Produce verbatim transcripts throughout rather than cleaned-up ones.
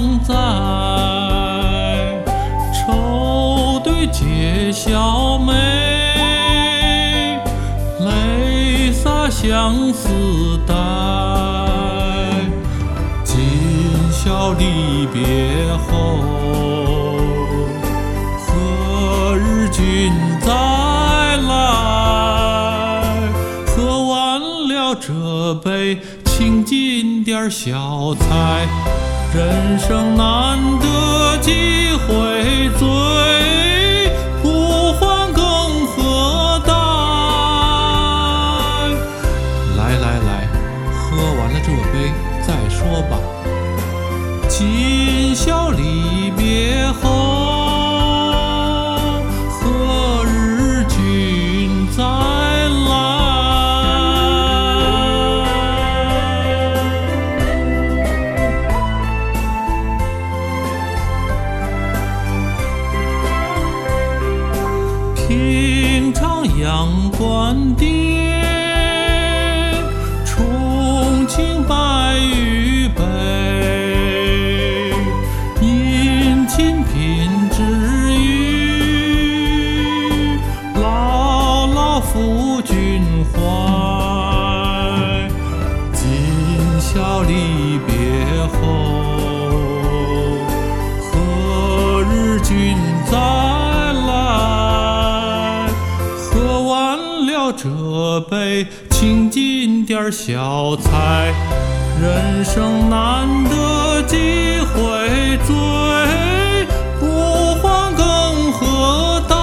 在，愁对解笑眉，泪洒相思带。今宵离别后，何日君再来？喝完了这杯，请进点小菜。人生难得几回醉，不欢更何待？来来来，喝完了这杯再说吧。今宵离别后，何日君再来？平常阳关殿，重庆白玉杯。殷勤品之语，牢牢付君怀。今宵离别后，何日君再来？喝完了这杯，请进点小菜。人生难得几回醉，不欢更何待？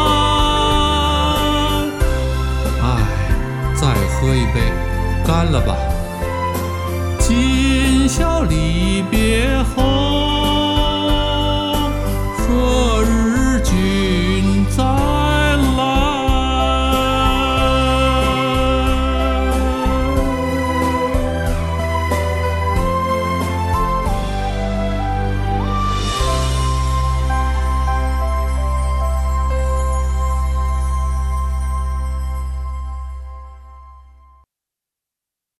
唉，再喝一杯，干了吧。今宵离别后，